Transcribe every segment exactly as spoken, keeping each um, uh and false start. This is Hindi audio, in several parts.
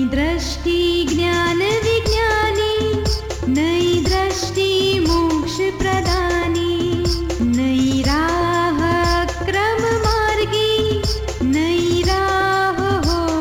दृष्टि ज्ञान विज्ञानी, नई दृष्टि मोक्ष प्रदानी, नई राह क्रम मार्गी, नई राह हो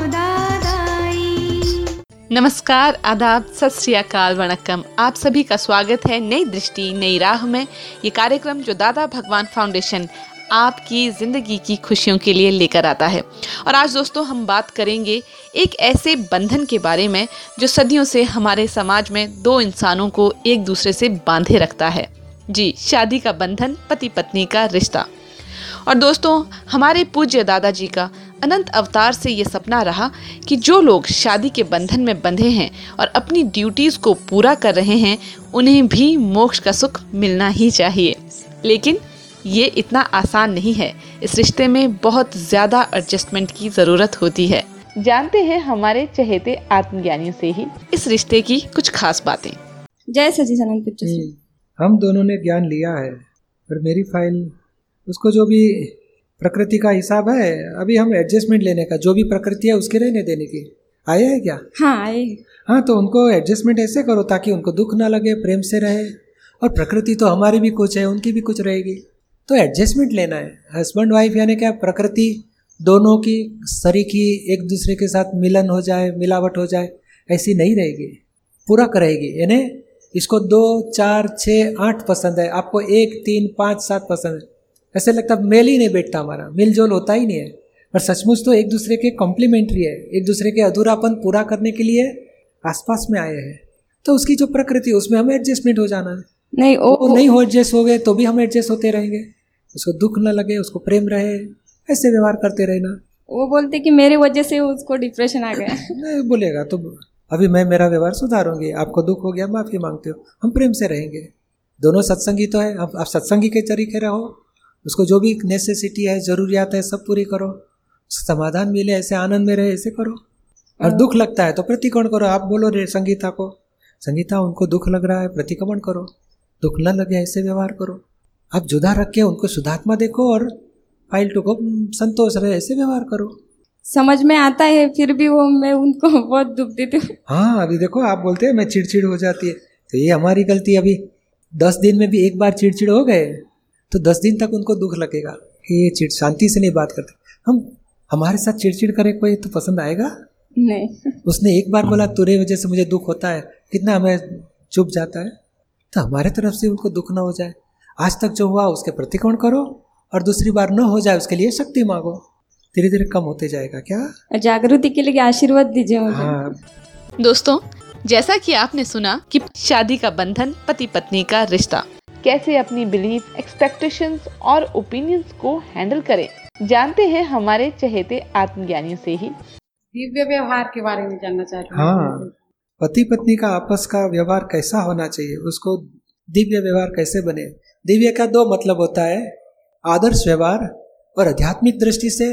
दादाई। नमस्कार, आदाब, सत श्री अकाल, वणक्कम। आप सभी का स्वागत है नई दृष्टि नई राह में। ये कार्यक्रम जो दादा भगवान फाउंडेशन आपकी ज़िंदगी की खुशियों के लिए लेकर आता है। और आज दोस्तों हम बात करेंगे एक ऐसे बंधन के बारे में जो सदियों से हमारे समाज में दो इंसानों को एक दूसरे से बांधे रखता है। जी, शादी का बंधन, पति पत्नी का रिश्ता। और दोस्तों, हमारे पूज्य दादाजी का अनंत अवतार से ये सपना रहा कि जो लोग शादी के बंधन में बंधे हैं और अपनी ड्यूटीज़ को पूरा कर रहे हैं, उन्हें भी मोक्ष का सुख मिलना ही चाहिए। लेकिन ये इतना आसान नहीं है। इस रिश्ते में बहुत ज़्यादा एडजस्टमेंट की ज़रूरत होती है। जानते हैं हमारे चहेते आत्मज्ञानियों से ही इस रिश्ते की कुछ खास बातें। जय सच्चिदानंद पिक्चर से हम दोनों ने ज्ञान लिया है और मेरी फाइल उसको जो भी प्रकृति का हिसाब है, अभी हम एडजस्टमेंट लेने का, जो भी प्रकृति है उसके रहने देने की आए है क्या? हाँ आए। हाँ, तो उनको एडजस्टमेंट ऐसे करो ताकि उनको दुख ना लगे, प्रेम से रहे। और प्रकृति तो हमारी भी कुछ है, उनकी भी कुछ रहेगी, तो एडजस्टमेंट लेना है। हस्बैंड वाइफ यानी क्या, प्रकृति दोनों की सरीखी एक दूसरे के साथ मिलन हो जाए, मिलावट हो जाए, ऐसी नहीं रहेगी, पूरा करेगी। यानी इसको दो चार छः आठ पसंद है, आपको एक तीन पाँच सात पसंद है, ऐसे लगता है मेल ही नहीं बैठता, हमारा मिल जोल होता ही नहीं है। पर सचमुच तो एक दूसरे के कॉम्प्लीमेंट्री है, एक दूसरे के अधूरापन पूरा करने के लिए आसपास में आए हैं। तो उसकी जो प्रकृति उसमें हमें एडजस्टमेंट हो जाना है। नहीं ओ, वो नहीं हो एडजस्ट हो गए तो भी हम एडजस्ट होते रहेंगे, उसको दुख न लगे, उसको प्रेम रहे, ऐसे व्यवहार करते रहना। वो बोलते कि मेरे वजह से उसको डिप्रेशन आ गया। नहीं बोलेगा तो अभी मैं मेरा व्यवहार सुधारूंगी, आपको दुख हो गया माफ़ी मांगते हो, हम प्रेम से रहेंगे। दोनों सत्संगी तो है, अब आप सत्संगी के तरीके रहो, उसको जो भी नेसेसिटी है, ज़रूरियात है, सब पूरी करो, समाधान मिले, ऐसे आनंद में रहे, ऐसे करो। और दुख लगता है तो प्रतिक्रमण करो। आप बोलो रे संगीता को, संगीता उनको दुख लग रहा है, प्रतिक्रमण करो, दुख न लगे ऐसे व्यवहार करो। आप जुदा रख के उनको शुद्धात्मा देखो और फाइल टू को संतोष रहे, ऐसे व्यवहार करो। समझ में आता है, फिर भी वो मैं उनको बहुत दुख देती हूँ। हाँ, अभी देखो आप बोलते हैं मैं चिड़चिड़ हो जाती है, तो ये हमारी गलती। अभी दस दिन में भी एक बार चिड़चिड़ हो गए तो दस दिन तक उनको दुख लगेगा कि ये चिड़ शांति से नहीं बात करते। हम हमारे साथ चिड़चिड़ करे कोई तो पसंद आएगा नहीं। उसने एक बार बोला तेरे वजह से मुझे दुख होता है, कितना हमें चुप जाता है। तो हमारे तरफ से उनको दुख ना हो जाए, आज तक जो हुआ उसके प्रतिक्रमण करो और दूसरी बार न हो जाए उसके लिए शक्ति मांगो, धीरे धीरे कम होते जाएगा। क्या जागृति के लिए आशीर्वाद दीजिए मुझे। हाँ दोस्तों, जैसा कि आपने सुना कि शादी का बंधन, पति पत्नी का रिश्ता, कैसे अपनी बिलीफ, एक्सपेक्टेशंस और ओपिनियंस को हैंडल करें, जानते हैं हमारे चहेते आत्मज्ञानियों से ही। दिव्य व्यवहार के बारे में जानना चाहते हैं। हाँ, पति पत्नी का आपस का व्यवहार कैसा होना चाहिए, उसको दिव्य व्यवहार कैसे बने। दिव्य का दो मतलब होता है, आदर्श व्यवहार और आध्यात्मिक दृष्टि से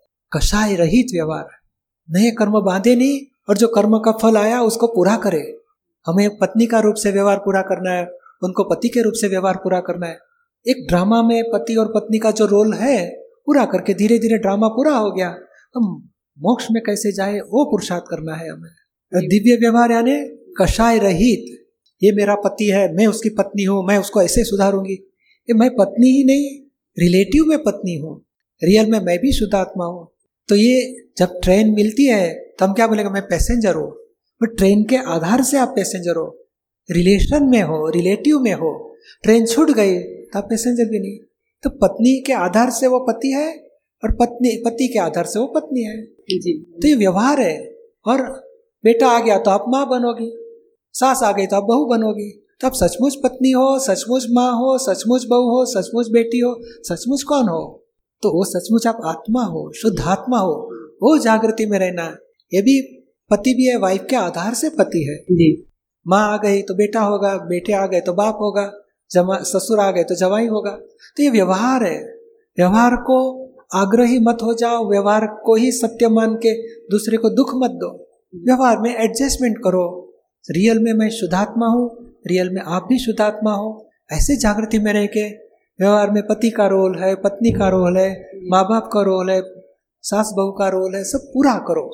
कषाय रहित व्यवहार। नए कर्म बांधे नहीं और जो कर्म का फल आया उसको पूरा करे। हमें पत्नी का रूप से व्यवहार पूरा करना है, उनको पति के रूप से व्यवहार पूरा करना है। एक ड्रामा में पति और पत्नी का जो रोल है पूरा करके धीरे धीरे ड्रामा पूरा हो गया, हम मोक्ष में कैसे जाए वो पुरुषार्थ करना है हमें। दिव्य व्यवहार यानी कषाय रहित, ये मेरा पति है, मैं उसकी पत्नी हूँ, मैं उसको ऐसे सुधारूंगी। ये मैं पत्नी ही नहीं, रिलेटिव में पत्नी हूँ, रियल में मैं भी शुद्धात्मा हूँ। तो ये जब ट्रेन मिलती है तो हम क्या बोलेंगे, मैं पैसेंजर हूँ। बट ट्रेन के आधार से आप पैसेंजर हो, रिलेशन में हो, रिलेटिव में हो। ट्रेन छूट गई तो आप पैसेंजर भी नहीं। तो पत्नी के आधार से वो पति है और पत्नी पति के आधार से वो पत्नी है जी। तो ये व्यवहार है। और बेटा आ गया तो आप माँ बनोगी, सास आ गई तो आप बहू बनोगी। तो आप सचमुच पत्नी हो, सचमुच माँ हो, सचमुच बहू हो, सचमुच बेटी हो, सचमुच कौन हो? तो वो सचमुच आप आत्मा हो, शुद्ध आत्मा हो, वो जागृति में रहना। ये भी पति भी है, वाइफ के आधार से पति है जी। माँ आ गई तो बेटा होगा, बेटे आ गए तो बाप होगा, जमा ससुर आ गए तो जवाई होगा। तो ये व्यवहार है। व्यवहार को आग्रही मत हो जाओ, व्यवहार को ही सत्य मान के दूसरे को दुख मत दो। व्यवहार में एडजस्टमेंट करो। रियल में मैं शुद्धात्मा हूँ, रियल में आप भी शुद्धात्मा हो, ऐसे जागृति में रह के व्यवहार में पति का रोल है, पत्नी का रोल है, माँ बाप का रोल है, सास बहू का रोल है, सब पूरा करो।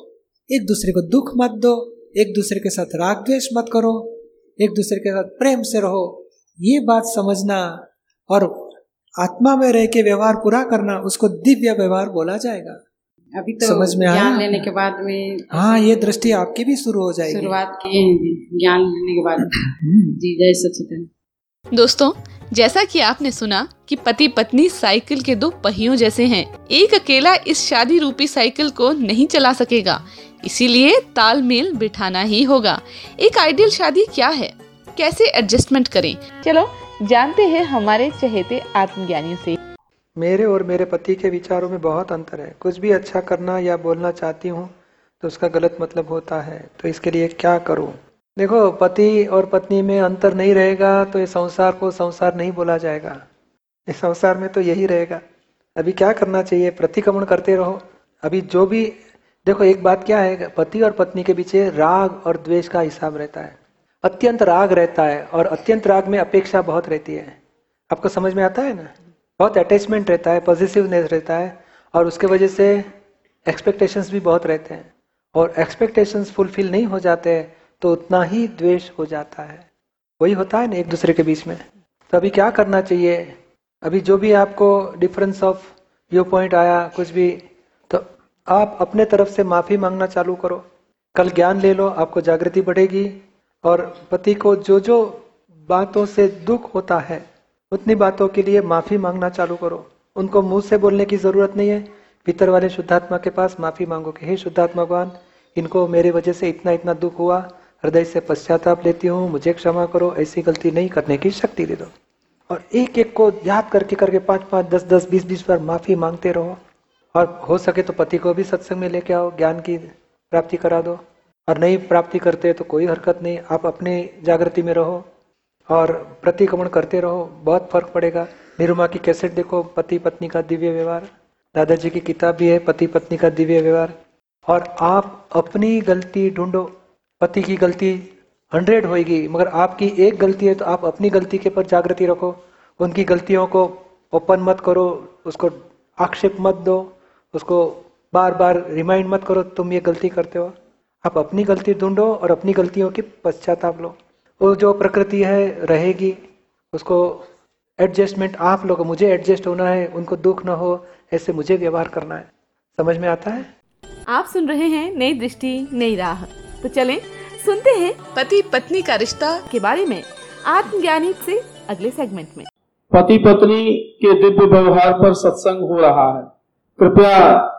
एक दूसरे को दुख मत दो, एक दूसरे के साथ राग द्वेष मत करो, एक दूसरे के साथ प्रेम से रहो। ये बात समझना और आत्मा में रह के व्यवहार पूरा करना, उसको दिव्य व्यवहार बोला जाएगा। अभी तो समझ में आया? ज्ञान लेने के बाद में हाँ, ये दृष्टि आपकी भी शुरू हो जाएगी। शुरुआत किए हैं जी, ज्ञान लेने के बाद। जी जय सच्चिदानंद। दोस्तों, जैसा कि आपने सुना कि पति पत्नी साइकिल के दो पहियों जैसे हैं। एक अकेला इस शादी रूपी साइकिल को नहीं चला सकेगा, इसीलिए तालमेल बिठाना ही होगा। एक आइडियल शादी क्या है, कैसे एडजस्टमेंट करें, चलो जानते हैं हमारे चहेते आत्मज्ञानियों से। मेरे और मेरे पति के विचारों में बहुत अंतर है। कुछ भी अच्छा करना या बोलना चाहती हूँ तो उसका गलत मतलब होता है, तो इसके लिए क्या करूँ? देखो, पति और पत्नी में अंतर नहीं रहेगा तो ये संसार को संसार नहीं बोला जाएगा। इस संसार में तो यही रहेगा। अभी क्या करना चाहिए? प्रतिक्रमण करते रहो। अभी जो भी देखो, एक बात क्या है, पति और पत्नी के पीछे राग और द्वेष का हिसाब रहता है। अत्यंत राग रहता है और अत्यंत राग में अपेक्षा बहुत रहती है। आपको समझ में आता है ना? बहुत अटैचमेंट रहता है, पॉजिटिवनेस रहता है, और उसके वजह से एक्सपेक्टेशंस भी बहुत रहते हैं, और एक्सपेक्टेशंस फुलफिल नहीं हो जाते हैं तो उतना ही द्वेष हो जाता है। वही होता है ना एक दूसरे के बीच में। तो अभी क्या करना चाहिए? अभी जो भी आपको डिफरेंस ऑफ व्यू पॉइंट आया, कुछ भी, तो आप अपने तरफ से माफ़ी मांगना चालू करो। कल ज्ञान ले लो, आपको जागृति बढ़ेगी। और पति को जो जो बातों से दुख होता है उतनी बातों के लिए माफ़ी मांगना चालू करो। उनको मुंह से बोलने की ज़रूरत नहीं है, भीतर वाले शुद्धात्मा के पास माफ़ी मांगो कि हे शुद्धात्मा भगवान, इनको मेरे वजह से इतना इतना दुख हुआ, हृदय से पश्चाताप लेती हूँ, मुझे क्षमा करो, ऐसी गलती नहीं करने की शक्ति दे दो। और एक एक को याद करके करके पाँच पाँच दस दस बीस बीस बार माफ़ी मांगते रहो। और हो सके तो पति को भी सत्संग में लेके आओ, ज्ञान की प्राप्ति करा दो। और नहीं प्राप्ति करते तो कोई हरकत नहीं, आप अपने जागृति में रहो और प्रतिक्रमण करते रहो, बहुत फर्क पड़ेगा। निरुमा की कैसेट देखो, पति पत्नी का दिव्य व्यवहार, दादाजी की किताब भी है पति पत्नी का दिव्य व्यवहार। और आप अपनी गलती ढूंढो। पति की गलती हंड्रेड होगी, मगर आपकी एक गलती है तो आप अपनी गलती के पर जागृति रखो। उनकी गलतियों को ओपन मत करो, उसको आक्षेप मत दो, उसको बार बार रिमाइंड मत करो तुम ये गलती करते हो। आप अपनी गलती ढूंढो और अपनी गलतियों की पश्चाताप लो। वो जो प्रकृति है रहेगी, उसको एडजस्टमेंट आप लोग, मुझे एडजस्ट होना है, उनको दुख ना हो, ऐसे मुझे व्यवहार करना है। समझ में आता है? आप सुन रहे हैं नई दृष्टि नई राह। तो चलें सुनते हैं पति पत्नी का रिश्ता के बारे में आत्मज्ञानी से अगले सेगमेंट में। पति पत्नी के दिव्य व्यवहार पर सत्संग हो रहा है। कृपया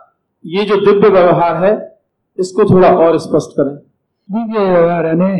ये जो दिव्य व्यवहार है इसको थोड़ा और स्पष्ट करें। दिव्य व्यवहार है,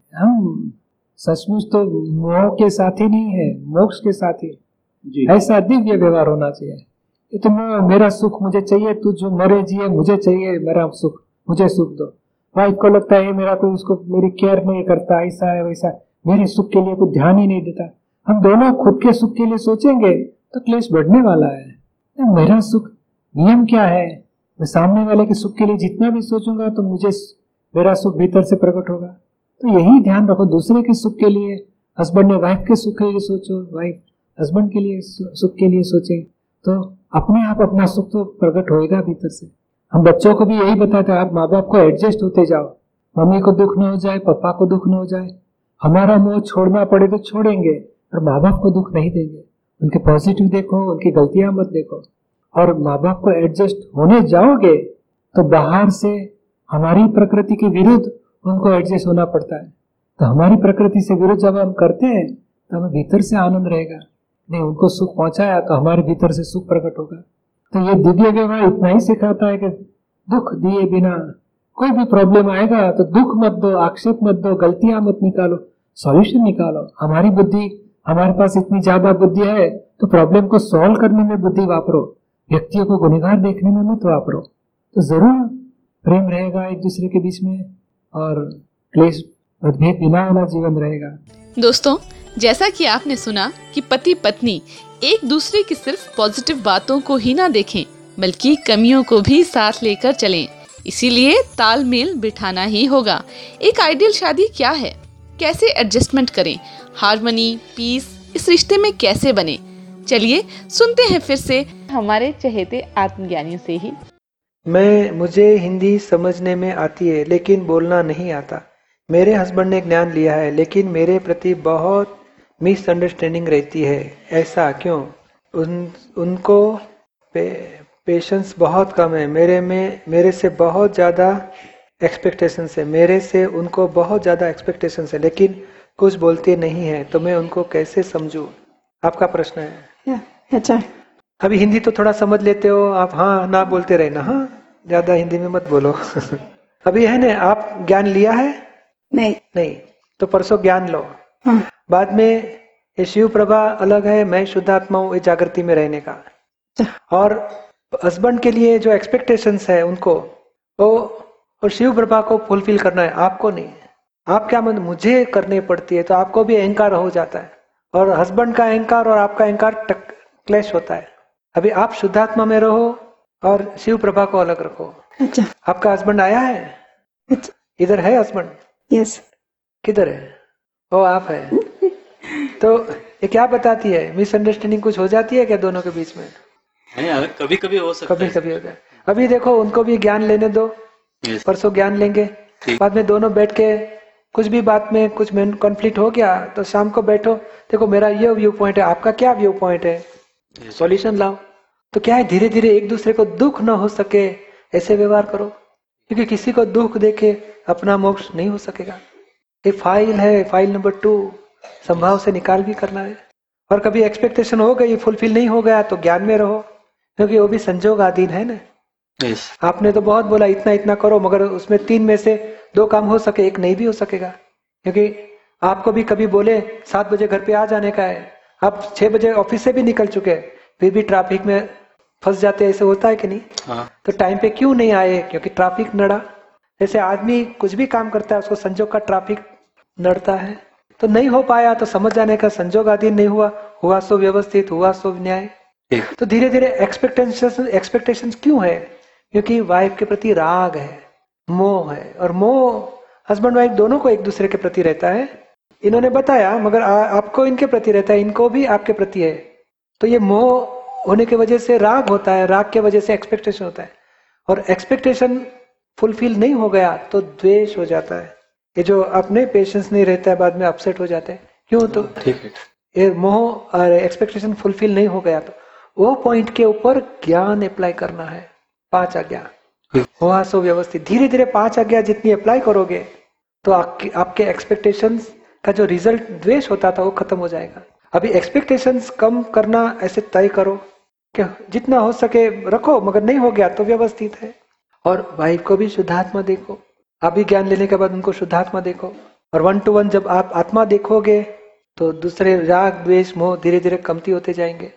हम सचमुच तो मोह के साथी नहीं है, मोक्ष के साथी। जी। ऐसा दिव्य व्यवहार होना चाहिए। ये तो मेरा सुख मुझे चाहिए, तू जो मरे जिए मुझे चाहिए, मेरा सुख मुझे सुख दो। वाइफ को लगता है मेरा कोई उसको मेरी केयर नहीं करता, ऐसा है वैसा, मेरे सुख के लिए कोई ध्यान ही नहीं देता। हम दोनों खुद के सुख के लिए सोचेंगे तो क्लेश बढ़ने वाला है। मेरा सुख नियम क्या है? मैं सामने वाले के सुख के लिए जितना भी सोचूंगा तो मुझे मेरा सुख भीतर से प्रकट होगा। तो यही ध्यान रखो, दूसरे के सुख के लिए, हस्बैंड ने वाइफ के सुख के लिए सोचो, वाइफ हस्बैंड के लिए सुख के लिए सोचे, तो अपने आप अपना सुख तो प्रकट होएगा भीतर से। हम बच्चों को भी यही बताते हैं, आप माँ बाप को एडजस्ट होते जाओ, मम्मी को दुख न हो जाए, पापा को दुख न हो जाए, हमारा मोह छोड़ना पड़े तो छोड़ेंगे, और माँ बाप को दुख नहीं देंगे। उनके पॉजिटिव देखो, उनकी गलतियां मत देखो। और माँ बाप को एडजस्ट होने जाओगे तो बाहर से हमारी प्रकृति के विरुद्ध उनको एडजस्ट होना पड़ता है। तो हमारी प्रकृति से विरुद्ध जब हम करते हैं तो हमें भीतर से आनंद रहेगा। नहीं, उनको सुख पहुंचाया तो हमारे भीतर से सुख प्रकट होगा। तो ये दिव्य व्यवहार इतना ही सिखाता है कि दुख दिए बिना कोई भी प्रॉब्लम आएगा तो दुख मत दो, आक्षेप मत दो, गलतियां मत निकालो, सॉल्यूशन निकालो। हमारी बुद्धि, हमारे पास इतनी ज्यादा बुद्धि है तो प्रॉब्लम को सॉल्व करने में बुद्धि वापरो, व्यक्तियों को गुनहगार देखने में मत वापरो। तो जरूर प्रेम रहेगा एक दूसरे के बीच में और क्लेश मतभेद बिना वाला जीवन रहेगा। दोस्तों, जैसा कि आपने सुना कि पति पत्नी एक दूसरे की सिर्फ पॉजिटिव बातों को ही ना देखें बल्कि कमियों को भी साथ लेकर चलें। इसीलिए तालमेल बिठाना ही होगा। एक आइडियल शादी क्या है, कैसे एडजस्टमेंट करें, हार्मनी, पीस इस रिश्ते में कैसे बने, चलिए सुनते हैं फिर से हमारे चहेते आत्मज्ञानियों से ही। मैं मुझे हिंदी समझने में आती है लेकिन बोलना नहीं आता। मेरे हस्बैंड ने ज्ञान लिया है लेकिन मेरे प्रति बहुत मिसअंडरस्टैंडिंग रहती है, ऐसा क्यों? उन उनको पे, पेशेंस बहुत कम है। मेरे में मेरे से बहुत ज़्यादा एक्सपेक्टेशंस है मेरे से उनको बहुत ज़्यादा एक्सपेक्टेशंस है लेकिन कुछ बोलते नहीं है, तो मैं उनको कैसे समझूं? आपका प्रश्न है। अच्छा, अभी हिंदी तो थोड़ा समझ लेते हो आप, हाँ ना बोलते रहना, हाँ ज्यादा हिंदी में मत बोलो। अभी है ना, आप ज्ञान लिया है? नहीं नहीं, तो परसों ज्ञान लो। हाँ। बाद में ये शिव प्रभा अलग है, मैं शुद्धात्मा हूँ, ये जागृति में रहने का। और हस्बैंड के लिए जो एक्सपेक्टेशंस है उनको वो और शिव प्रभा को फुलफिल करना है, आपको नहीं। आप क्या मतलब मुझे करनी पड़ती है, तो आपको भी अहंकार हो जाता है और हस्बैंड का अहंकार और आपका अहंकार क्लैश होता है। अभी आप शुद्धात्मा में रहो और शिव प्रभा को अलग रखो। अच्छा, आपका हस्बैंड आया है? अच्छा, इधर है हस्बैंड? यस। किधर है? ओ आप है। तो ये क्या बताती है, मिसअंडरस्टैंडिंग कुछ हो जाती है क्या दोनों के बीच में? नहीं, कभी कभी हो सकता है, कभी कभी होता है। अभी देखो उनको भी ज्ञान लेने दो, परसों ज्ञान लेंगे, बाद में दोनों बैठ के कुछ भी बात में कुछ कॉन्फ्लिक्ट हो गया तो शाम को बैठो, देखो मेरा ये व्यू पॉइंट है, आपका क्या व्यू पॉइंट है, सॉल्यूशन लाओ। तो क्या है, धीरे धीरे एक दूसरे को दुख न हो सके ऐसे व्यवहार करो, क्योंकि किसी को दुख देके अपना मोक्ष नहीं हो सकेगा। ये फाइल है, फाइल नंबर टू, संभाव से निकाल भी करना है। और कभी एक्सपेक्टेशन हो गई, फुलफिल नहीं हो गया तो ज्ञान में रहो, क्योंकि वो भी संजोग अधीन है ना। yes. आपने तो बहुत बोला इतना इतना करो, मगर उसमें तीन में से दो काम हो सके, एक नहीं भी हो सकेगा। क्योंकि आपको भी कभी बोले सात बजे घर पे आ जाने का है, आप छह बजे ऑफिस से भी निकल चुके, फिर भी ट्रैफिक में फंस जाते, ऐसे होता है कि नहीं? हाँ. तो टाइम पे क्यों नहीं आए? क्योंकि ट्रैफिक नड़ा। जैसे आदमी कुछ भी काम करता है उसको संजोग का ट्रैफिक नड़ता है, तो नहीं हो पाया तो समझ जाने का संजोग आदि नहीं हुआ, हुआ सो व्यवस्थित, हुआ सो न्याय। तो धीरे धीरे एक्सपेक्टेशन एक्सपेक्टेशन क्यों है? क्योंकि वाइफ के प्रति राग है, मोह है, और मोह हस्बैंड वाइफ दोनों को एक दूसरे के प्रति रहता है। इन्होंने बताया, मगर आ, आपको इनके प्रति रहता है, इनको भी आपके प्रति है। तो ये मोह होने की वजह से राग होता है, राग के वजह से एक्सपेक्टेशन होता है, और एक्सपेक्टेशन फुलफिल नहीं हो गया तो द्वेष हो जाता है। ये जो अपने पेशेंस नहीं रहता है, बाद में अपसेट हो जाते हैं। क्यों? तो ठीक है, ये मोह और एक्सपेक्टेशन फुलफिल नहीं हो गया तो वो पॉइंट के ऊपर ज्ञान अप्लाई करना है। पांच आज्ञा हुआ सो व्यवस्थित, धीरे धीरे पांच आज्ञा जितनी अप्लाई करोगे तो आपके आपके एक्सपेक्टेशंस का जो रिजल्ट द्वेष होता था वो खत्म हो जाएगा। अभी एक्सपेक्टेशंस कम करना ऐसे तय करो कि जितना हो सके रखो, मगर नहीं हो गया तो व्यवस्थित है। और वाइफ को भी शुद्धात्मा देखो, अभी ज्ञान लेने के बाद उनको शुद्धात्मा देखो, और वन टू वन जब आप आत्मा देखोगे तो दूसरे राग द्वेष मोह धीरे धीरे कमती होते जाएंगे।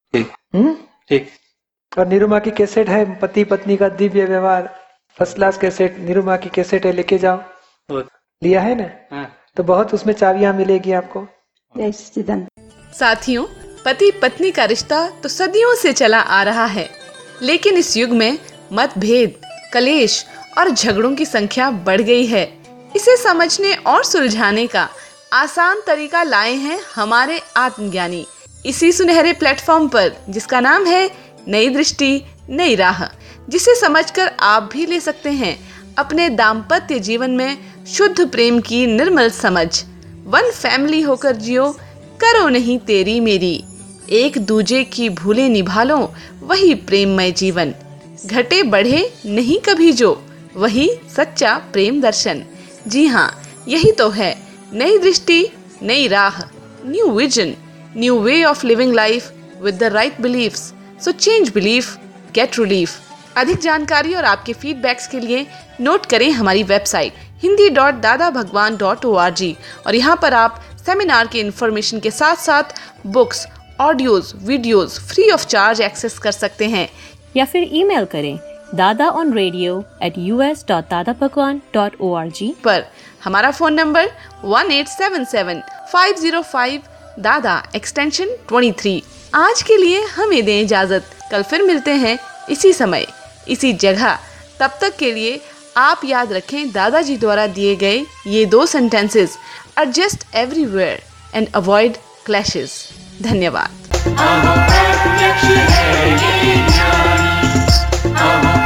हम्म ठीक। और निरुमा की कैसेट है, पति पत्नी का दिव्य व्यवहार, फर्स्ट क्लास कैसेट, निरुमा की कैसेट है, लेके जाओ। और लिया है ना? हाँ. तो बहुत उसमें चाबियां मिलेगी आपको। जय सच्चिदानंद। साथियों, पति पत्नी का रिश्ता तो सदियों से चला आ रहा है, लेकिन इस युग में मतभेद, कलेश और झगड़ों की संख्या बढ़ गई है। इसे समझने और सुलझाने का आसान तरीका लाए हैं हमारे आत्मज्ञानी इसी सुनहरे प्लेटफॉर्म पर, जिसका नाम है नई दृष्टि नई राह, जिसे समझकर आप भी ले सकते हैं अपने दाम्पत्य जीवन में शुद्ध प्रेम की निर्मल समझ। वन फैमिली होकर जियो, करो नहीं तेरी मेरी, एक दूजे की भूले निभा लो, वही प्रेममय जीवन। घटे बढ़े नहीं कभी जो, वही सच्चा प्रेम दर्शन। जी हाँ, यही तो है नई दृष्टि नई राह, new vision, new way of living life with the right beliefs. So change belief, get relief. अधिक जानकारी और आपके फीडबैक्स के लिए नोट करें हमारी website Hindi dot Dada Bhagwan dot O R जी, और यहाँ पर आप सेमिनार के इन्फॉर्मेशन के साथ साथ books, audios, videos free of charge access कर सकते हैं। या फिर ईमेल करें Dada on radio at U S dot Dada Bhagwan dot O R G पर। हमारा phone number one eight seven seven five zero five Dada extension तेईस। आज के लिए हमें दें इजाजत, कल फिर मिलते हैं इसी समय इसी जगह। तब तक के लिए आप याद रखें दादाजी द्वारा दिए गए ये दो sentences, adjust everywhere and avoid clashes. धन्यवाद।